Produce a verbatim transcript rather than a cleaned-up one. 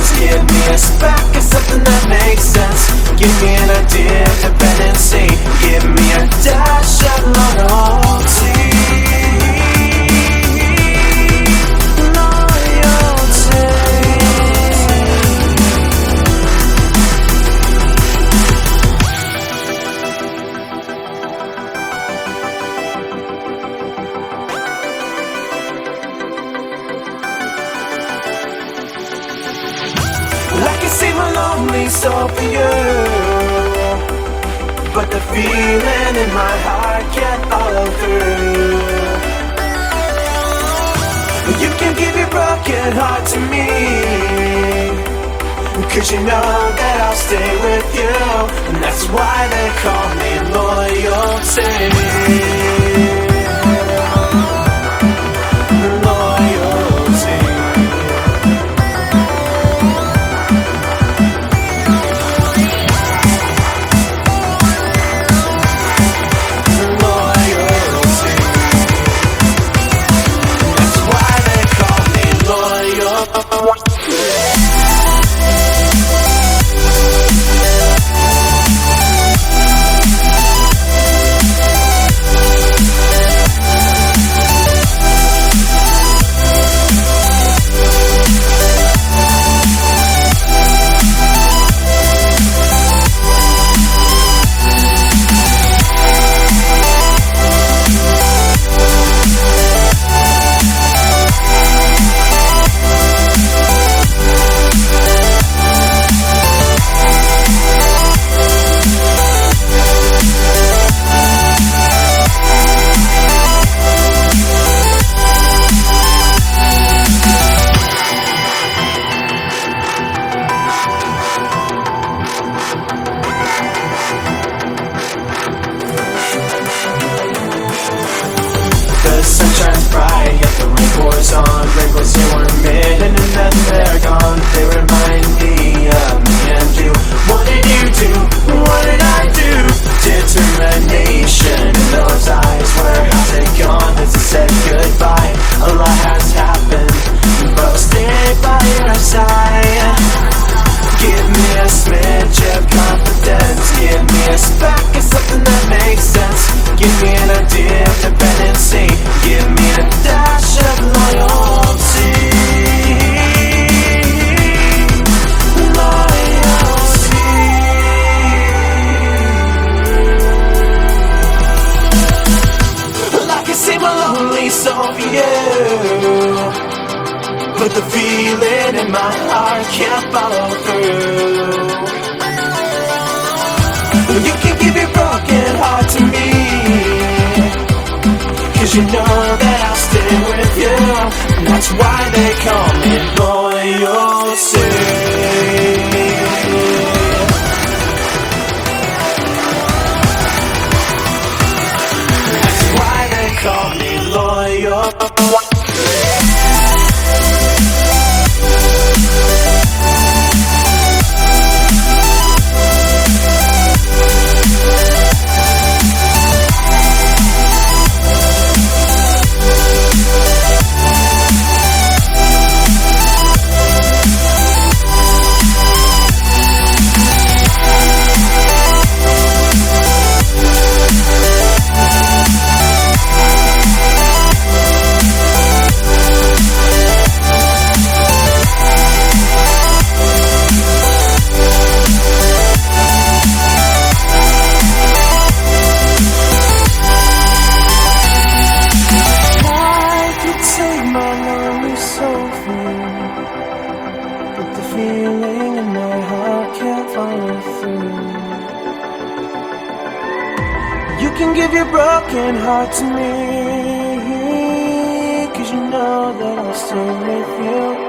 confidence. Give me a spark of something that makes sense. Give me an idea of dependency. Give me a dash of loyalty. I can see my lonely soul for you, but the feeling in my heart can't follow through. You can give your broken heart to me, 'cause you know that I'll stay with you, and that's why they call me loyalty. The sun shines bright, yet the rain pours on. Wrinkles here were made and then they're gone. They remind me of me and you. What did you do? What did I do? Determination in those eyes. Where has it gone? Has it said goodbye? A lot has happened, but I'll stay by your side. Give me a smidge of confidence. Give me a spark of something that makes sense. Give me an idea of dependency. Give me a dash of loyalty. Loyalty. Well, I can see my lonely soul for you, but the feeling in my heart can't follow through. You can give your broken heart to me, 'cause you know that I'll stay with you, and that's why they call me loyalty. That's why they call me loyalty. Feeling in my heart can't follow through. You can give your broken heart to me, 'cause you know that I'll stay with you.